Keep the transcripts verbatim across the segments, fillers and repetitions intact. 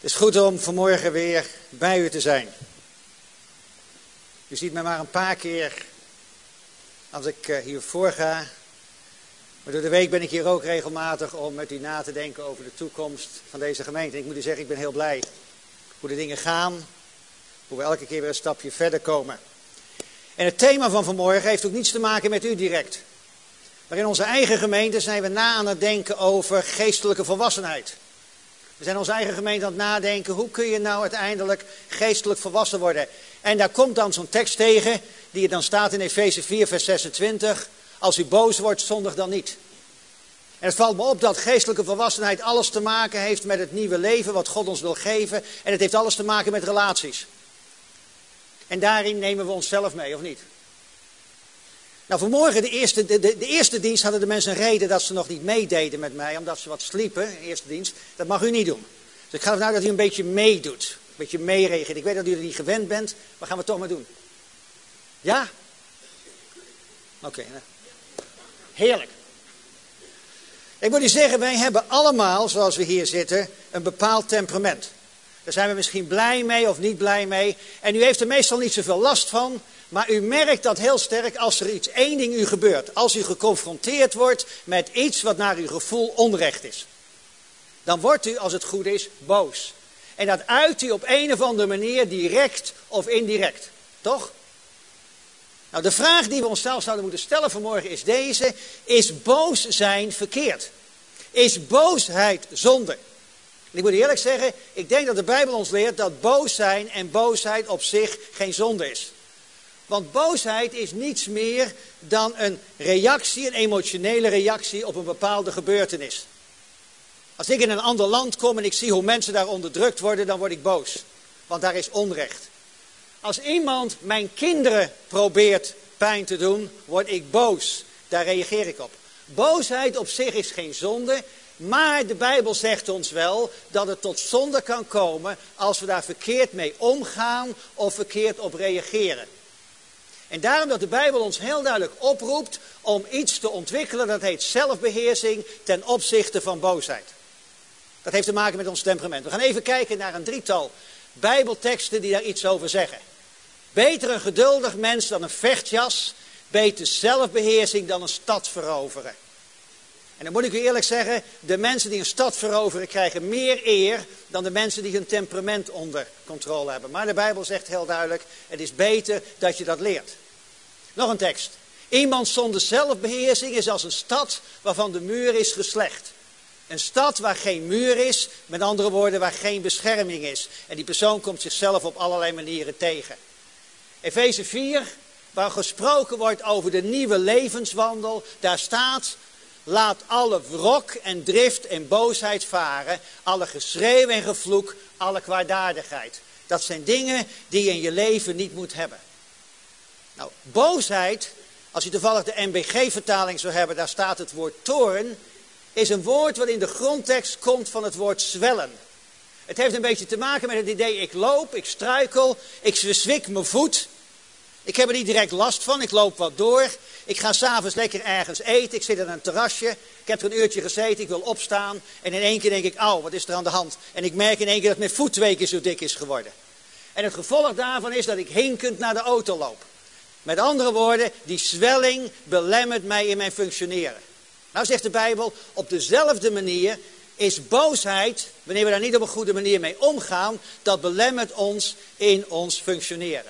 Het is goed om vanmorgen weer bij u te zijn. U ziet mij maar een paar keer als ik hiervoor ga. Maar door de week ben ik hier ook regelmatig om met u na te denken over de toekomst van deze gemeente. En ik moet u zeggen, ik ben heel blij hoe de dingen gaan. Hoe we elke keer weer een stapje verder komen. En het thema van vanmorgen heeft ook niets te maken met u direct. Maar in onze eigen gemeente zijn we na aan het denken over geestelijke volwassenheid. We zijn in onze eigen gemeente aan het nadenken, hoe kun je nou uiteindelijk geestelijk volwassen worden? En daar komt dan zo'n tekst tegen, die er dan staat in Efeze vier vers zesentwintig. Als u boos wordt, zondig dan niet. En het valt me op dat geestelijke volwassenheid alles te maken heeft met het nieuwe leven wat God ons wil geven. En het heeft alles te maken met relaties. En daarin nemen we onszelf mee, of niet? Nou, vanmorgen, de eerste, de, de, de eerste dienst, hadden de mensen een reden dat ze nog niet meededen met mij, omdat ze wat sliepen, de eerste dienst. Dat mag u niet doen. Dus ik ga ervan uit dat u een beetje meedoet, een beetje meereageert. Ik weet dat u er niet gewend bent, maar gaan we het toch maar doen. Ja? Oké, okay, nou. Heerlijk. Ik moet u zeggen, wij hebben allemaal, zoals we hier zitten, een bepaald temperament. Daar zijn we misschien blij mee of niet blij mee. En u heeft er meestal niet zoveel last van. Maar u merkt dat heel sterk als er iets, één ding u gebeurt. Als u geconfronteerd wordt met iets wat naar uw gevoel onrecht is. Dan wordt u, als het goed is, boos. En dat uit u op een of andere manier, direct of indirect. Toch? Nou, de vraag die we onszelf zouden moeten stellen vanmorgen is deze. Is boos zijn verkeerd? Is boosheid zonde? En ik moet eerlijk zeggen, ik denk dat de Bijbel ons leert dat boos zijn en boosheid op zich geen zonde is. Want boosheid is niets meer dan een reactie, een emotionele reactie op een bepaalde gebeurtenis. Als ik in een ander land kom en ik zie hoe mensen daar onderdrukt worden, dan word ik boos. Want daar is onrecht. Als iemand mijn kinderen probeert pijn te doen, word ik boos. Daar reageer ik op. Boosheid op zich is geen zonde. Maar de Bijbel zegt ons wel dat het tot zonde kan komen als we daar verkeerd mee omgaan of verkeerd op reageren. En daarom dat de Bijbel ons heel duidelijk oproept om iets te ontwikkelen, dat heet zelfbeheersing ten opzichte van boosheid. Dat heeft te maken met ons temperament. We gaan even kijken naar een drietal Bijbelteksten die daar iets over zeggen. Beter een geduldig mens dan een vechtjas, beter zelfbeheersing dan een stad veroveren. En dan moet ik u eerlijk zeggen, de mensen die een stad veroveren krijgen meer eer dan de mensen die hun temperament onder controle hebben. Maar de Bijbel zegt heel duidelijk, het is beter dat je dat leert. Nog een tekst. Iemand zonder zelfbeheersing is als een stad waarvan de muur is geslecht. Een stad waar geen muur is, met andere woorden waar geen bescherming is. En die persoon komt zichzelf op allerlei manieren tegen. Efeze vier, waar gesproken wordt over de nieuwe levenswandel, daar staat: laat alle wrok en drift en boosheid varen, alle geschreeuw en gevloek, alle kwaadaardigheid. Dat zijn dingen die je in je leven niet moet hebben. Nou, boosheid, als je toevallig de N B G-vertaling zou hebben, daar staat het woord toorn, is een woord wat in de grondtekst komt van het woord zwellen. Het heeft een beetje te maken met het idee, ik loop, ik struikel, ik verzwik mijn voet. Ik heb er niet direct last van, ik loop wat door. Ik ga s'avonds lekker ergens eten, ik zit aan een terrasje. Ik heb er een uurtje gezeten, ik wil opstaan. En in één keer denk ik, auw, wat is er aan de hand? En ik merk in één keer dat mijn voet twee keer zo dik is geworden. En het gevolg daarvan is dat ik hinkend naar de auto loop. Met andere woorden, die zwelling belemmert mij in mijn functioneren. Nou zegt de Bijbel, op dezelfde manier is boosheid, wanneer we daar niet op een goede manier mee omgaan, dat belemmert ons in ons functioneren.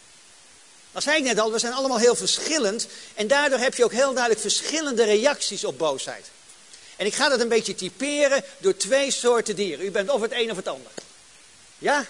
Dat zei ik net al, we zijn allemaal heel verschillend en daardoor heb je ook heel duidelijk verschillende reacties op boosheid. En ik ga dat een beetje typeren door twee soorten dieren. U bent of het een of het ander. Ja?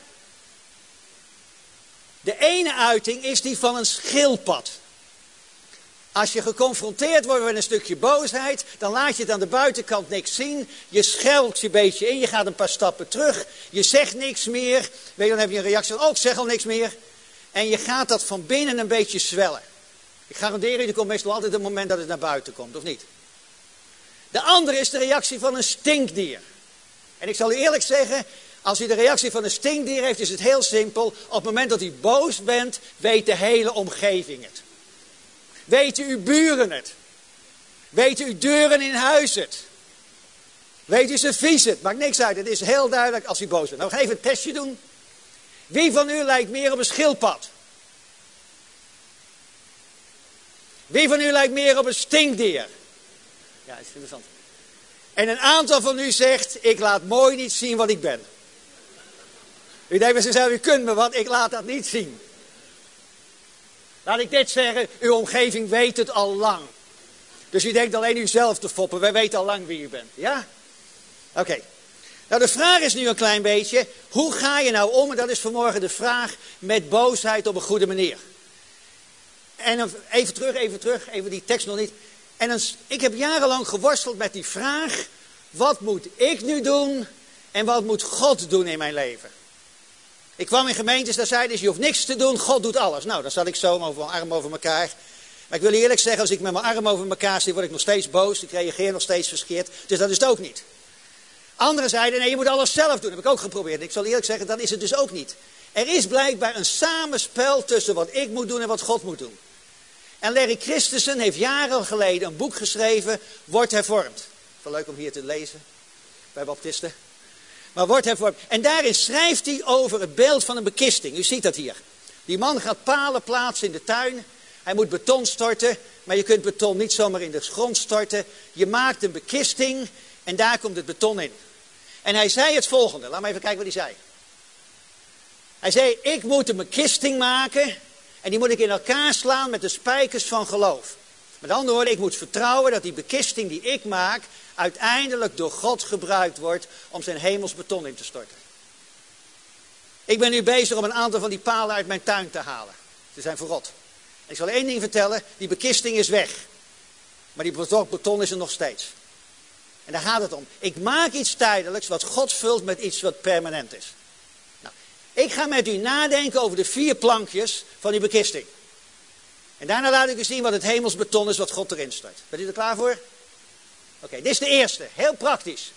De ene uiting is die van een schildpad. Als je geconfronteerd wordt met een stukje boosheid, dan laat je het aan de buitenkant niks zien. Je scheldt je een beetje in, je gaat een paar stappen terug. Je zegt niks meer. Weet je, dan heb je een reactie van, oh, ik zeg al niks meer. En je gaat dat van binnen een beetje zwellen. Ik garandeer u, er komt meestal altijd een moment dat het naar buiten komt, of niet? De andere is de reactie van een stinkdier. En ik zal u eerlijk zeggen, als u de reactie van een stinkdier heeft, is het heel simpel. Op het moment dat u boos bent, weet de hele omgeving het. Weten uw buren het? Weten uw deuren in huis het? Weet u, ze vies het. Maakt niks uit. Het is heel duidelijk als u boos bent. Nou, we gaan even een testje doen. Wie van u lijkt meer op een schildpad? Wie van u lijkt meer op een stinkdier? Ja, dat is interessant. En een aantal van u zegt, ik laat mooi niet zien wat ik ben. U denkt bij zichzelf, u kunt me wat, ik laat dat niet zien. Laat ik dit zeggen, uw omgeving weet het al lang. Dus u denkt alleen u zelf te foppen, wij weten al lang wie u bent. Ja? Oké. Okay. Nou, de vraag is nu een klein beetje, hoe ga je nou om, en dat is vanmorgen de vraag, met boosheid op een goede manier. En dan, even terug, even terug, even die tekst nog niet. En dan, ik heb jarenlang geworsteld met die vraag, wat moet ik nu doen en wat moet God doen in mijn leven? Ik kwam in gemeentes, daar zeiden ze, je hoeft niks te doen, God doet alles. Nou, dan zat ik zo met mijn arm over elkaar. Maar ik wil eerlijk zeggen, als ik met mijn arm over elkaar zit, word ik nog steeds boos. Ik reageer nog steeds verkeerd. Dus dat is het ook niet. Anderen zeiden, nee, je moet alles zelf doen. Dat heb ik ook geprobeerd. Ik zal eerlijk zeggen, dat is het dus ook niet. Er is blijkbaar een samenspel tussen wat ik moet doen en wat God moet doen. En Larry Christensen heeft jaren geleden een boek geschreven, Word hervormd. Wel leuk om hier te lezen, bij baptisten. Maar wordt hervormd. En daarin schrijft hij over het beeld van een bekisting. U ziet dat hier. Die man gaat palen plaatsen in de tuin. Hij moet beton storten. Maar je kunt beton niet zomaar in de grond storten. Je maakt een bekisting en daar komt het beton in. En hij zei het volgende. Laat me even kijken wat hij zei. Hij zei, ik moet een bekisting maken. En die moet ik in elkaar slaan met de spijkers van geloof. Met andere woorden, ik moet vertrouwen dat die bekisting die ik maak uiteindelijk door God gebruikt wordt om zijn hemels beton in te storten. Ik ben nu bezig om een aantal van die palen uit mijn tuin te halen. Ze zijn verrot. En ik zal één ding vertellen, die bekisting is weg. Maar die beton is er nog steeds. En daar gaat het om. Ik maak iets tijdelijks wat God vult met iets wat permanent is. Nou, ik ga met u nadenken over de vier plankjes van die bekisting. En daarna laat ik u zien wat het hemelsbeton is wat God erin stort. Bent u er klaar voor? Oké, okay, dit is de eerste. Heel praktisch.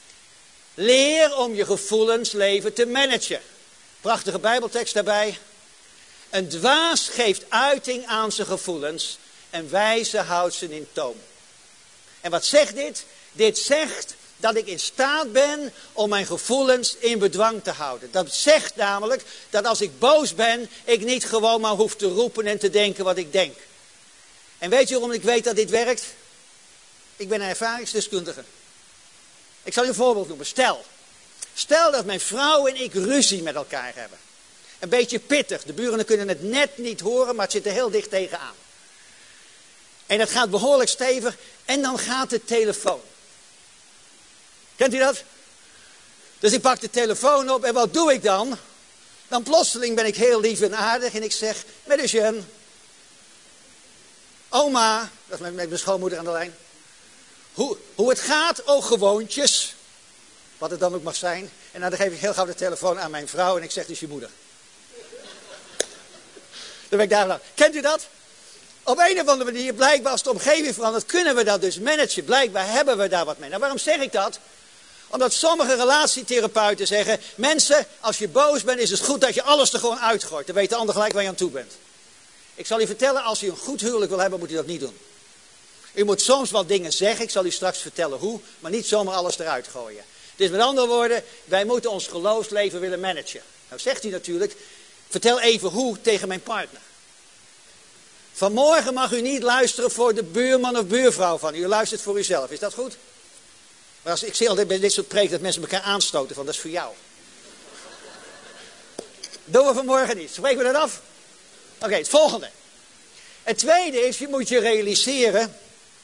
Leer om je gevoelensleven te managen. Prachtige bijbeltekst daarbij. Een dwaas geeft uiting aan zijn gevoelens. En wijze houdt ze in toom. En wat zegt dit? Dit zegt dat ik in staat ben om mijn gevoelens in bedwang te houden. Dat zegt namelijk dat als ik boos ben, ik niet gewoon maar hoef te roepen en te denken wat ik denk. En weet je waarom ik weet dat dit werkt? Ik ben een ervaringsdeskundige. Ik zal je een voorbeeld noemen. Stel, stel dat mijn vrouw en ik ruzie met elkaar hebben. Een beetje pittig. De buren kunnen het net niet horen, maar het zit er heel dicht tegenaan. En dat gaat behoorlijk stevig. En dan gaat de telefoon. Kent u dat? Dus ik pak de telefoon op en wat doe ik dan? Dan plotseling ben ik heel lief en aardig en ik zeg, met Eugène, oma, dat is met mijn schoonmoeder aan de lijn, hoe, hoe het gaat, oh gewoontjes, wat het dan ook mag zijn. En dan geef ik heel gauw de telefoon aan mijn vrouw en ik zeg, dus je moeder. Dan ben ik daar. Kent u dat? Op een of andere manier, blijkbaar als de omgeving verandert, kunnen we dat dus managen. Blijkbaar hebben we daar wat mee. Nou, waarom zeg ik dat? Omdat sommige relatietherapeuten zeggen, mensen, als je boos bent, is het goed dat je alles er gewoon uitgooit. Dan weet de ander gelijk waar je aan toe bent. Ik zal u vertellen, als u een goed huwelijk wil hebben, moet u dat niet doen. U moet soms wel dingen zeggen, ik zal u straks vertellen hoe, maar niet zomaar alles eruit gooien. Dus met andere woorden, wij moeten ons geloofsleven willen managen. Nou zegt u natuurlijk, vertel even hoe tegen mijn partner. Vanmorgen mag u niet luisteren voor de buurman of buurvrouw van u. U luistert voor uzelf. Is dat goed? Maar als, ik zie altijd bij dit soort preken dat mensen elkaar aanstoten van dat is voor jou. Doen we vanmorgen niet. Spreken we dat af? Oké, okay, het volgende. Het tweede is, je moet je realiseren.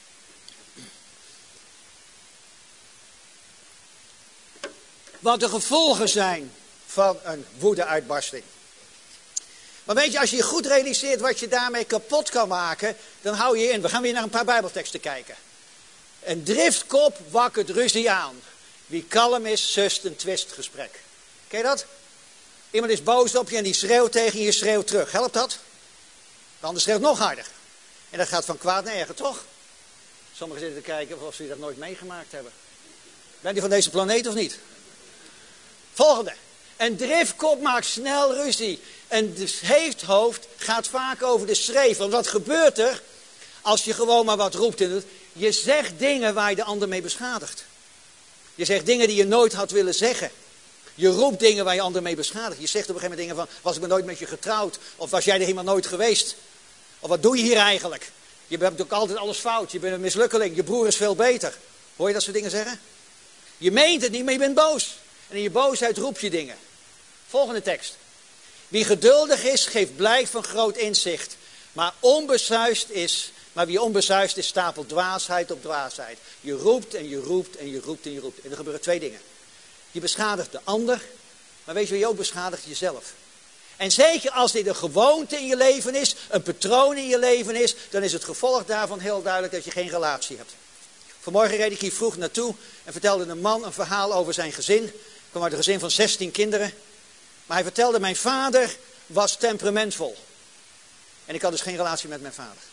Wat de gevolgen zijn van een woedeuitbarsting. Maar weet je, als je je goed realiseert wat je daarmee kapot kan maken, dan hou je in. We gaan weer naar een paar bijbelteksten kijken. Een driftkop wakkert ruzie aan. Wie kalm is, sust een twistgesprek. Ken je dat? Iemand is boos op je en die schreeuwt tegen je, je schreeuwt terug. Helpt dat? De ander schreeuwt nog harder. En dat gaat van kwaad naar erger, toch? Sommigen zitten te kijken of ze dat nooit meegemaakt hebben. Bent u van deze planeet of niet? Volgende. Een driftkop maakt snel ruzie. Een hoofd gaat vaak over de schreef. Want wat gebeurt er als je gewoon maar wat roept en doet? Je zegt dingen waar je de ander mee beschadigt. Je zegt dingen die je nooit had willen zeggen. Je roept dingen waar je anderen mee beschadigt. Je zegt op een gegeven moment dingen van, was ik maar nooit met je getrouwd? Of was jij er helemaal nooit geweest? Of wat doe je hier eigenlijk? Je hebt ook altijd alles fout. Je bent een mislukkeling. Je broer is veel beter. Hoor je dat soort dingen zeggen? Je meent het niet, maar je bent boos. En in je boosheid roep je dingen. Volgende tekst. Wie geduldig is, geeft blijk van groot inzicht. Maar onbesuisd is, maar wie onbesuisd is, stapelt dwaasheid op dwaasheid. Je roept en je roept en je roept en je roept. En er gebeuren twee dingen. Je beschadigt de ander, maar weet je wie je ook beschadigt? Jezelf. En zeker als dit een gewoonte in je leven is, een patroon in je leven is, dan is het gevolg daarvan heel duidelijk dat je geen relatie hebt. Vanmorgen reed ik hier vroeg naartoe en vertelde een man een verhaal over zijn gezin. Ik kwam uit een gezin van zestien kinderen. Maar hij vertelde, mijn vader was temperamentvol. En ik had dus geen relatie met mijn vader.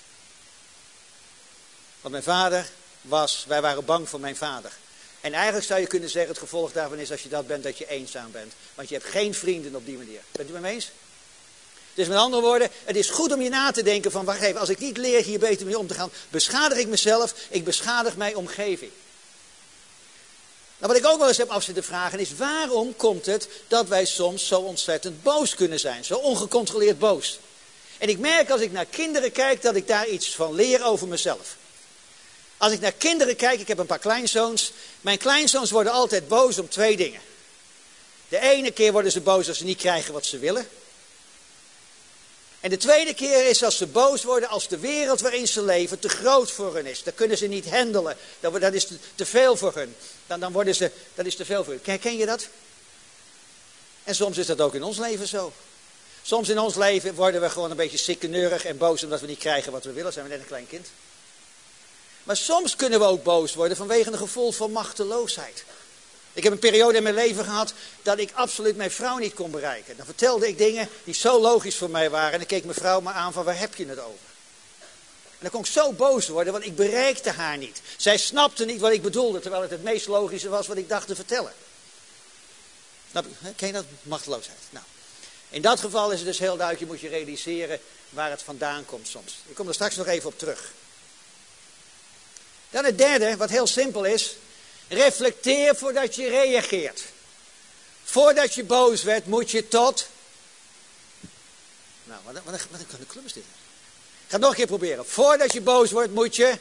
Want mijn vader was, wij waren bang voor mijn vader. En eigenlijk zou je kunnen zeggen, het gevolg daarvan is als je dat bent, dat je eenzaam bent. Want je hebt geen vrienden op die manier. Bent u het mee eens? Dus met andere woorden, het is goed om je na te denken van, wacht even, als ik niet leer hier beter mee om te gaan, beschadig ik mezelf, ik beschadig mijn omgeving. Nou, wat ik ook wel eens heb af zitten vragen is, waarom komt het dat wij soms zo ontzettend boos kunnen zijn? Zo ongecontroleerd boos. En ik merk als ik naar kinderen kijk, dat ik daar iets van leer over mezelf. Als ik naar kinderen kijk, ik heb een paar kleinzoons. Mijn kleinzoons worden altijd boos om twee dingen. De ene keer worden ze boos als ze niet krijgen wat ze willen. En de tweede keer is als ze boos worden als de wereld waarin ze leven te groot voor hen is. Dat kunnen ze niet handelen. Dat, dat is te, te veel voor hen. Dan, dan worden ze, dat is te veel voor hen. Herken je dat? En soms is dat ook in ons leven zo. Soms in ons leven worden we gewoon een beetje sikkeneurig en boos omdat we niet krijgen wat we willen. Zijn we net een klein kind. Maar soms kunnen we ook boos worden vanwege een gevoel van machteloosheid. Ik heb een periode in mijn leven gehad dat ik absoluut mijn vrouw niet kon bereiken. Dan vertelde ik dingen die zo logisch voor mij waren. En dan keek mijn vrouw me aan van, waar heb je het over? En dan kon ik zo boos worden, want ik bereikte haar niet. Zij snapte niet wat ik bedoelde, terwijl het het meest logische was wat ik dacht te vertellen. Snap je? Ken je dat? Machteloosheid. Nou, in dat geval is het dus heel duidelijk, je moet je realiseren waar het vandaan komt soms. Ik kom er straks nog even op terug. Dan het derde, wat heel simpel is. Reflecteer voordat je reageert. Voordat je boos werd, moet je tot... Nou, wat een, wat een, wat een club is dit? Ik ga het nog een keer proberen. Voordat je boos wordt, moet je...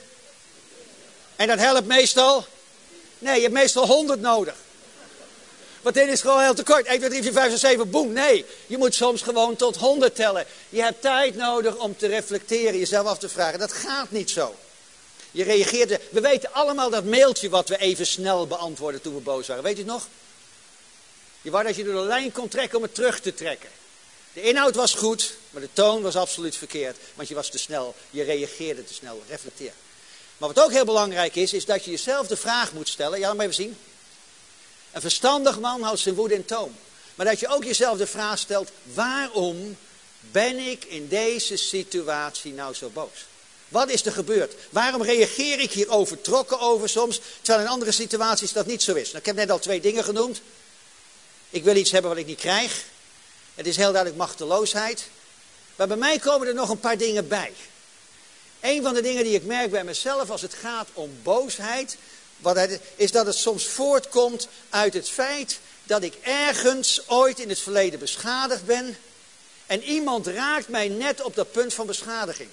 En dat helpt meestal... Nee, je hebt meestal honderd nodig. Want dit is gewoon heel te kort. één, twee, drie, vier, vijf, zes, zeven, boem. Nee, je moet soms gewoon tot honderd tellen. Je hebt tijd nodig om te reflecteren, jezelf af te vragen. Dat gaat niet zo. Je reageerde. We weten allemaal dat mailtje wat we even snel beantwoorden toen we boos waren. Weet je het nog? Je wou dat je door de lijn kon trekken om het terug te trekken. De inhoud was goed, maar de toon was absoluut verkeerd. Want je was te snel. Je reageerde te snel. Reflecteer. Maar wat ook heel belangrijk is, is dat je jezelf de vraag moet stellen. Ja, laat maar even zien. Een verstandig man houdt zijn woede in toom. Maar dat je ook jezelf de vraag stelt, waarom ben ik in deze situatie nou zo boos? Wat is er gebeurd? Waarom reageer ik hier overtrokken over soms, terwijl in andere situaties dat niet zo is? Nou, ik heb net al twee dingen genoemd. Ik wil iets hebben wat ik niet krijg. Het is heel duidelijk machteloosheid. Maar bij mij komen er nog een paar dingen bij. Een van de dingen die ik merk bij mezelf als het gaat om boosheid, wat het, is dat het soms voortkomt uit het feit dat ik ergens ooit in het verleden beschadigd ben en iemand raakt mij net op dat punt van beschadiging.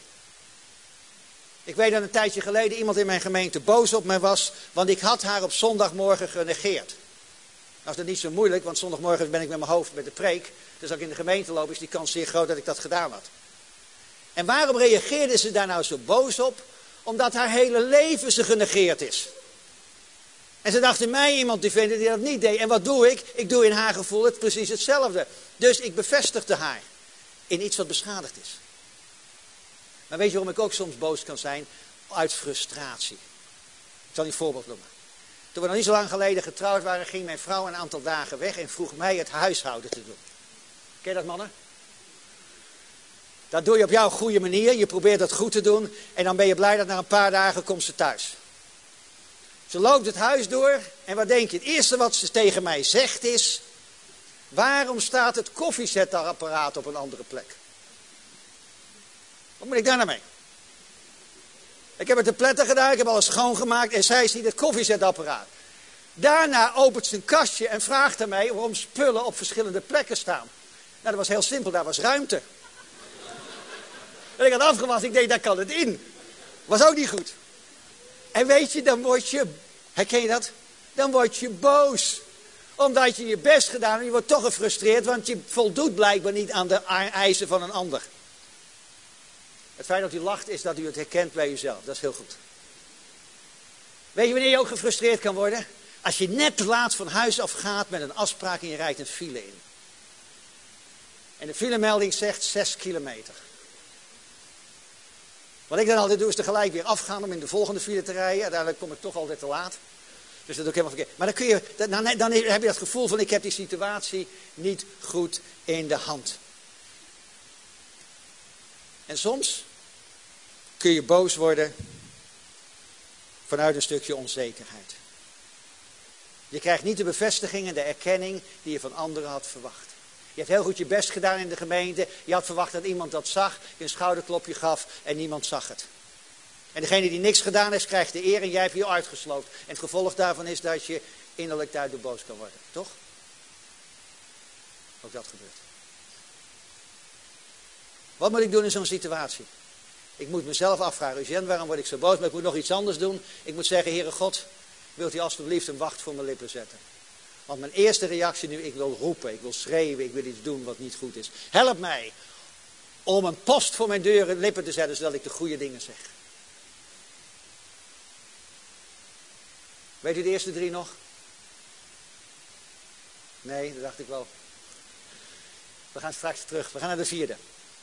Ik weet dat een tijdje geleden iemand in mijn gemeente boos op mij was, want ik had haar op zondagmorgen genegeerd. Nou is dat niet zo moeilijk, want zondagmorgen ben ik met mijn hoofd met de preek. Dus als ik in de gemeente loop is die kans zeer groot dat ik dat gedaan had. En waarom reageerde ze daar nou zo boos op? Omdat haar hele leven ze genegeerd is. En ze dacht in mij iemand te vinden die dat niet deed. En wat doe ik? Ik doe in haar gevoel het precies hetzelfde. Dus ik bevestigde haar in iets wat beschadigd is. Maar weet je waarom ik ook soms boos kan zijn? Uit frustratie. Ik zal een voorbeeld noemen. Toen we nog niet zo lang geleden getrouwd waren, ging mijn vrouw een aantal dagen weg en vroeg mij het huishouden te doen. Ken je dat, mannen? Dat doe je op jouw goede manier. Je probeert dat goed te doen. En dan ben je blij dat na een paar dagen komt ze thuis. Ze loopt het huis door. En wat denk je? Het eerste wat ze tegen mij zegt is: waarom staat het koffiezetapparaat op een andere plek? Wat moet ik daar nou mee? Ik heb het te pletten gedaan. Ik heb alles schoongemaakt. En zij ziet het koffiezetapparaat. Daarna opent ze een kastje en vraagt aan mij waarom spullen op verschillende plekken staan. Nou, dat was heel simpel, daar was ruimte. En ik had afgewassen, ik denk, daar kan het in. Was ook niet goed. En weet je, dan word je, herken je dat? Dan word je boos. Omdat je je best gedaan en je wordt toch gefrustreerd, want je voldoet blijkbaar niet aan de eisen van een ander. Het feit dat u lacht is dat u het herkent bij uzelf. Dat is heel goed. Weet je wanneer je ook gefrustreerd kan worden? Als je net te laat van huis af gaat met een afspraak en je rijdt een file in. En de filemelding zegt zes kilometer. Wat ik dan altijd doe is tegelijk weer afgaan om in de volgende file te rijden. Uiteindelijk kom ik toch altijd te laat. Dus dat doe ik helemaal verkeerd. Maar dan, kun je, dan, dan heb je dat gevoel van ik heb die situatie niet goed in de hand. En soms kun je boos worden vanuit een stukje onzekerheid. Je krijgt niet de bevestiging en de erkenning die je van anderen had verwacht. Je hebt heel goed je best gedaan in de gemeente. Je had verwacht dat iemand dat zag, je een schouderklopje gaf en niemand zag het. En degene die niks gedaan heeft, krijgt de eer en jij hebt je uitgesloopt. En het gevolg daarvan is dat je innerlijk daardoor boos kan worden. Toch? Ook dat gebeurt. Wat moet ik doen in zo'n situatie? Ik moet mezelf afvragen, Eugène, waarom word ik zo boos? Maar ik moet nog iets anders doen. Ik moet zeggen, Heere God, wilt u alstublieft een wacht voor mijn lippen zetten? Want mijn eerste reactie nu, ik wil roepen, ik wil schreeuwen, ik wil iets doen wat niet goed is. Help mij om een post voor mijn deur en lippen te zetten, zodat ik de goede dingen zeg. Weet u de eerste drie nog? Nee, dat dacht ik wel. We gaan straks terug, we gaan naar de vierde.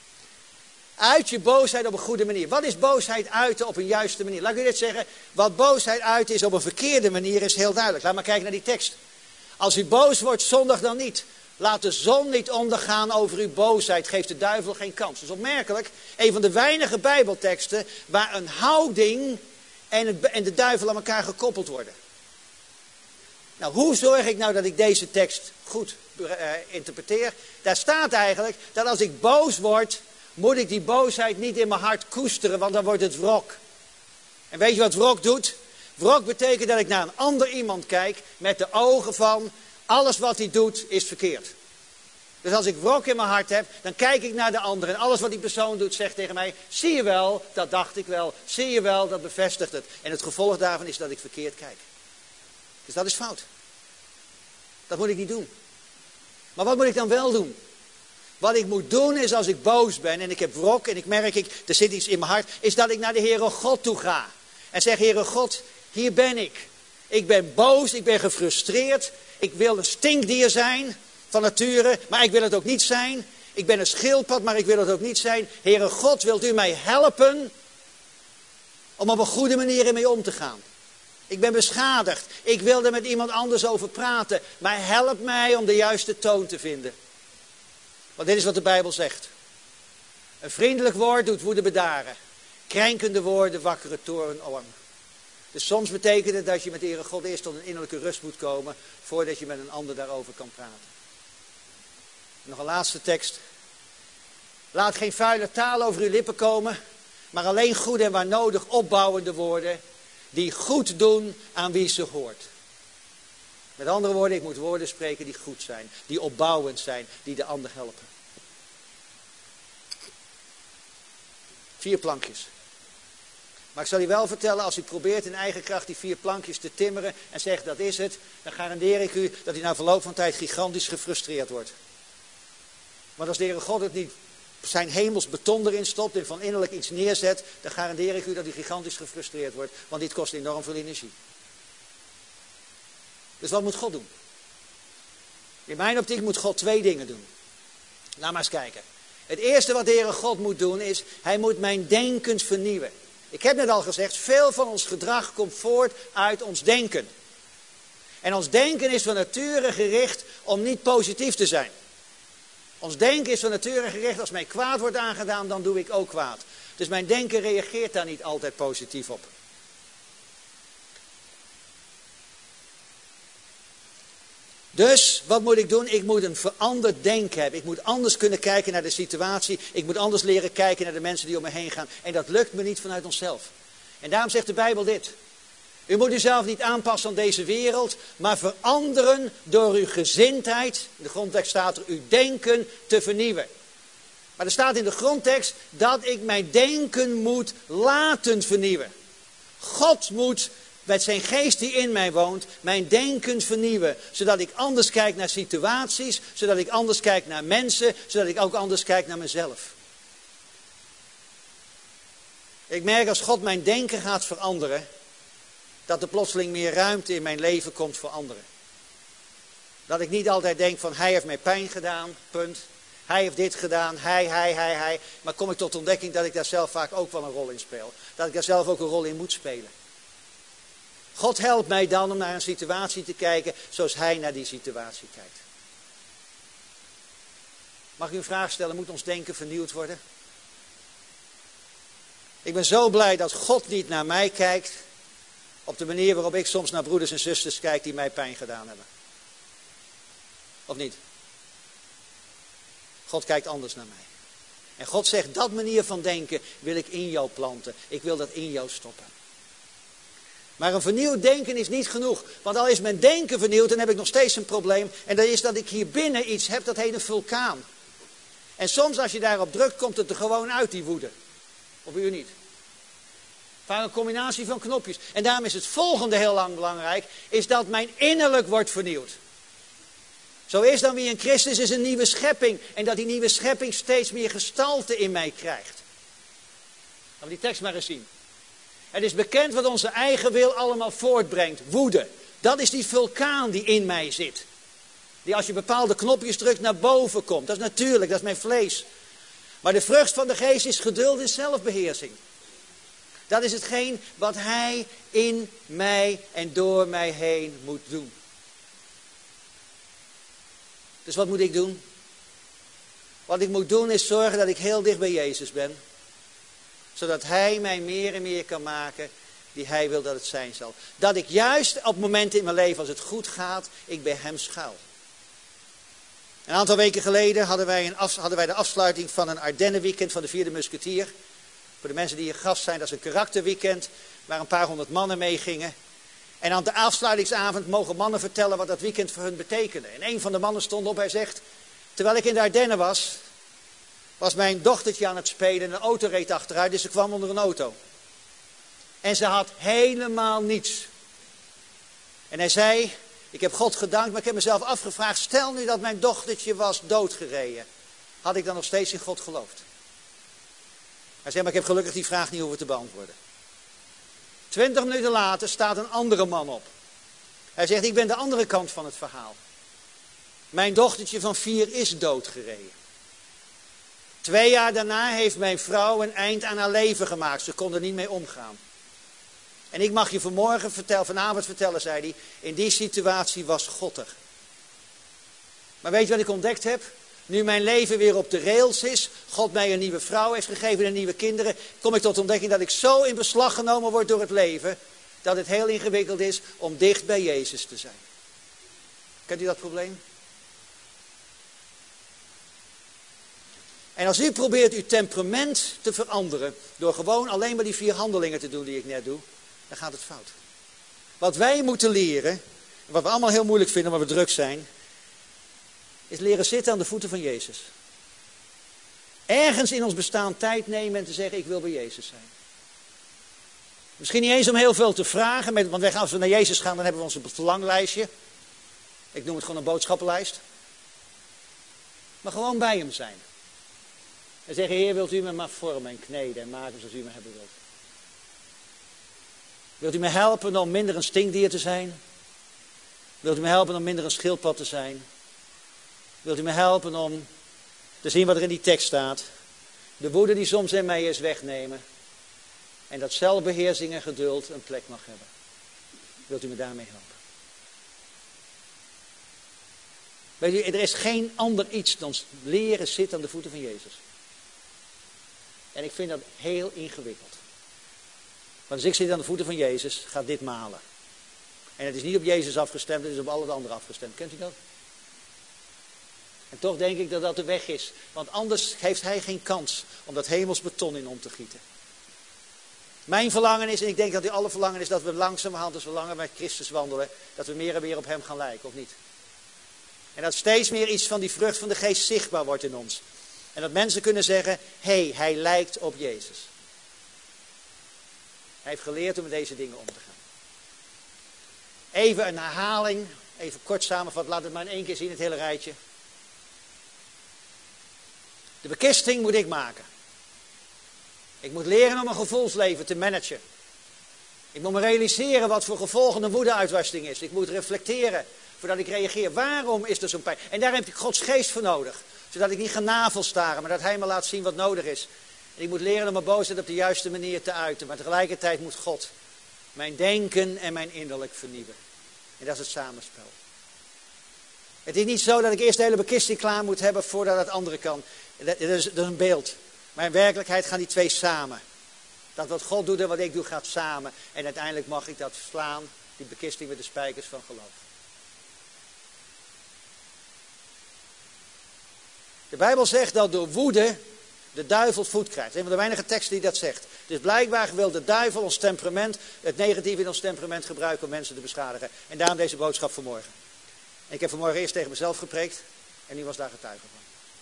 Uit je boosheid op een goede manier. Wat is boosheid uiten op een juiste manier? Laat ik u dit zeggen. Wat boosheid uiten is op een verkeerde manier is heel duidelijk. Laat maar kijken naar die tekst. Als u boos wordt, zondig dan niet. Laat de zon niet ondergaan over uw boosheid. Geeft de duivel geen kans. Dat is opmerkelijk. Een van de weinige bijbelteksten waar een houding en, het, en de duivel aan elkaar gekoppeld worden. Nou, hoe zorg ik nou dat ik deze tekst goed uh, interpreteer? Daar staat eigenlijk dat als ik boos word, moet ik die boosheid niet in mijn hart koesteren, want dan wordt het wrok. En weet je wat wrok doet? Wrok betekent dat ik naar een ander iemand kijk met de ogen van alles wat hij doet is verkeerd. Dus als ik wrok in mijn hart heb, dan kijk ik naar de ander en alles wat die persoon doet zegt tegen mij, zie je wel, dat dacht ik wel, zie je wel, dat bevestigt het. En het gevolg daarvan is dat ik verkeerd kijk. Dus dat is fout. Dat moet ik niet doen. Maar wat moet ik dan wel doen? Wat ik moet doen is als ik boos ben en ik heb wrok en ik merk, ik, er zit iets in mijn hart, is dat ik naar de Heere God toe ga. En zeg, Heere God, hier ben ik. Ik ben boos, ik ben gefrustreerd. Ik wil een stinkdier zijn van nature, maar ik wil het ook niet zijn. Ik ben een schildpad, maar ik wil het ook niet zijn. Heere God, wilt u mij helpen om op een goede manier ermee om te gaan? Ik ben beschadigd. Ik wil er met iemand anders over praten. Maar help mij om de juiste toon te vinden. Want dit is wat de Bijbel zegt. Een vriendelijk woord doet woede bedaren. Krenkende woorden wakkeren toren om. Dus soms betekent het dat je met de Heere God eerst tot een innerlijke rust moet komen, voordat je met een ander daarover kan praten. Nog een laatste tekst. Laat geen vuile taal over uw lippen komen, maar alleen goede en waar nodig opbouwende woorden, die goed doen aan wie ze hoort. Met andere woorden, ik moet woorden spreken die goed zijn, die opbouwend zijn, die de ander helpen. Vier plankjes. Maar ik zal u wel vertellen, als u probeert in eigen kracht die vier plankjes te timmeren en zegt dat is het, dan garandeer ik u dat u na verloop van tijd gigantisch gefrustreerd wordt. Want als de Heere God het niet zijn hemels beton erin stopt en van innerlijk iets neerzet, dan garandeer ik u dat u gigantisch gefrustreerd wordt, want dit kost enorm veel energie. Dus wat moet God doen? In mijn optiek moet God twee dingen doen. Laat maar eens kijken. Het eerste wat de Heere God moet doen is, hij moet mijn denken vernieuwen. Ik heb net al gezegd, veel van ons gedrag komt voort uit ons denken. En ons denken is van nature gericht om niet positief te zijn. Ons denken is van nature gericht, als mij kwaad wordt aangedaan, dan doe ik ook kwaad. Dus mijn denken reageert daar niet altijd positief op. Dus, wat moet ik doen? Ik moet een veranderd denken hebben. Ik moet anders kunnen kijken naar de situatie. Ik moet anders leren kijken naar de mensen die om me heen gaan. En dat lukt me niet vanuit onszelf. En daarom zegt de Bijbel dit. U moet uzelf niet aanpassen aan deze wereld, maar veranderen door uw gezindheid. In de grondtekst staat er uw denken te vernieuwen. Maar er staat in de grondtekst dat ik mijn denken moet laten vernieuwen. God moet met zijn geest die in mij woont, mijn denken vernieuwen. Zodat ik anders kijk naar situaties, zodat ik anders kijk naar mensen, zodat ik ook anders kijk naar mezelf. Ik merk als God mijn denken gaat veranderen, dat er plotseling meer ruimte in mijn leven komt voor anderen. Dat ik niet altijd denk van hij heeft mij pijn gedaan, punt. Hij heeft dit gedaan, hij, hij, hij, hij. Maar kom ik tot ontdekking dat ik daar zelf vaak ook wel een rol in speel. Dat ik daar zelf ook een rol in moet spelen. God helpt mij dan om naar een situatie te kijken zoals hij naar die situatie kijkt. Mag ik u een vraag stellen, moet ons denken vernieuwd worden? Ik ben zo blij dat God niet naar mij kijkt op de manier waarop ik soms naar broeders en zusters kijk die mij pijn gedaan hebben. Of niet? God kijkt anders naar mij. En God zegt, dat manier van denken wil ik in jou planten. Ik wil dat in jou stoppen. Maar een vernieuwd denken is niet genoeg. Want al is mijn denken vernieuwd, dan heb ik nog steeds een probleem. En dat is dat ik hier binnen iets heb, dat heet een vulkaan. En soms als je daarop drukt, komt het er gewoon uit, die woede. Of u niet? Vaak een combinatie van knopjes. En daarom is het volgende heel lang belangrijk, is dat mijn innerlijk wordt vernieuwd. Zo is dan wie in Christus is een nieuwe schepping. En dat die nieuwe schepping steeds meer gestalte in mij krijgt. Laten we die tekst maar eens zien. Het is bekend wat onze eigen wil allemaal voortbrengt. Woede. Dat is die vulkaan die in mij zit. Die als je bepaalde knopjes drukt naar boven komt. Dat is natuurlijk, dat is mijn vlees. Maar de vrucht van de geest is geduld en zelfbeheersing. Dat is hetgeen wat hij in mij en door mij heen moet doen. Dus wat moet ik doen? Wat ik moet doen is zorgen dat ik heel dicht bij Jezus ben. Zodat hij mij meer en meer kan maken die hij wil dat het zijn zal. Dat ik juist op momenten in mijn leven als het goed gaat, ik bij hem schuil. Een aantal weken geleden hadden wij, een af, hadden wij de afsluiting van een Ardennenweekend van de Vierde Musketier. Voor de mensen die hier gast zijn, dat is een karakterweekend waar een paar honderd mannen meegingen. En aan de afsluitingsavond mogen mannen vertellen wat dat weekend voor hun betekende. En een van de mannen stond op, hij zegt, terwijl ik in de Ardennen was, was mijn dochtertje aan het spelen en een auto reed achteruit, dus ze kwam onder een auto. En ze had helemaal niets. En hij zei, ik heb God gedankt, maar ik heb mezelf afgevraagd, stel nu dat mijn dochtertje was doodgereden. Had ik dan nog steeds in God geloofd? Hij zei, maar ik heb gelukkig die vraag niet hoeven te beantwoorden. Twintig minuten later staat een andere man op. Hij zegt, ik ben de andere kant van het verhaal. Mijn dochtertje van vier is doodgereden. Twee jaar daarna heeft mijn vrouw een eind aan haar leven gemaakt. Ze kon er niet mee omgaan. En ik mag je vanmorgen vertellen, vanavond vertellen, zei hij, in die situatie was God er. Maar weet je wat ik ontdekt heb? Nu mijn leven weer op de rails is, God mij een nieuwe vrouw heeft gegeven en nieuwe kinderen, kom ik tot ontdekking dat ik zo in beslag genomen word door het leven, dat het heel ingewikkeld is om dicht bij Jezus te zijn. Kent u dat probleem? En als u probeert uw temperament te veranderen, door gewoon alleen maar die vier handelingen te doen die ik net doe, dan gaat het fout. Wat wij moeten leren, wat we allemaal heel moeilijk vinden, omdat we druk zijn, is leren zitten aan de voeten van Jezus. Ergens in ons bestaan tijd nemen en te zeggen, ik wil bij Jezus zijn. Misschien niet eens om heel veel te vragen, want als we naar Jezus gaan, dan hebben we ons verlanglijstje. Ik noem het gewoon een boodschappenlijst. Maar gewoon bij hem zijn. En zeggen, Heer, wilt u me maar vormen en kneden en maken zoals u me hebben wilt. Wilt u me helpen om minder een stinkdier te zijn? Wilt u me helpen om minder een schildpad te zijn? Wilt u me helpen om te zien wat er in die tekst staat? De woede die soms in mij is wegnemen. En dat zelfbeheersing en geduld een plek mag hebben. Wilt u me daarmee helpen? Weet u, er is geen ander iets dan leren zitten aan de voeten van Jezus. En ik vind dat heel ingewikkeld. Want als ik zit aan de voeten van Jezus, gaat dit malen. En het is niet op Jezus afgestemd, het is op al het andere afgestemd. Kent u dat? En toch denk ik dat dat de weg is. Want anders heeft hij geen kans om dat hemels beton in om te gieten. Mijn verlangen is, en ik denk dat die alle verlangen is, dat we langzamerhand als we langer met Christus wandelen, dat we meer en meer op hem gaan lijken, of niet? En dat steeds meer iets van die vrucht van de geest zichtbaar wordt in ons. En dat mensen kunnen zeggen, hé, hey, hij lijkt op Jezus. Hij heeft geleerd om met deze dingen om te gaan. Even een herhaling, even kort samenvat, laat het maar in één keer zien, het hele rijtje. De bekisting moet ik maken. Ik moet leren om een gevoelsleven te managen. Ik moet me realiseren wat voor gevolgen een woedeuitbarsting is. Ik moet reflecteren voordat ik reageer. Waarom is er zo'n pijn? En daar heb ik Gods geest voor nodig. Zodat ik niet ga navelstaren, maar dat hij me laat zien wat nodig is. En ik moet leren om mijn boosheid op de juiste manier te uiten. Maar tegelijkertijd moet God mijn denken en mijn innerlijk vernieuwen. En dat is het samenspel. Het is niet zo dat ik eerst de hele bekisting klaar moet hebben voordat het andere kan. Dat is, dat is een beeld. Maar in werkelijkheid gaan die twee samen. Dat wat God doet en wat ik doe gaat samen. En uiteindelijk mag ik dat slaan, die bekisting met de spijkers van geloof. De Bijbel zegt dat door woede de duivel voet krijgt. Een van de weinige teksten die dat zegt. Dus blijkbaar wil de duivel ons temperament, het negatieve in ons temperament gebruiken om mensen te beschadigen. En daarom deze boodschap vanmorgen. En ik heb vanmorgen eerst tegen mezelf gepreekt en nu was daar getuige van.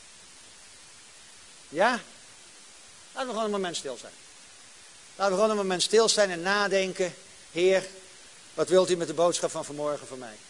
Ja? Laten we gewoon een moment stil zijn. Laten we gewoon een moment stil zijn en nadenken. Heer, wat wilt u met de boodschap van vanmorgen voor mij?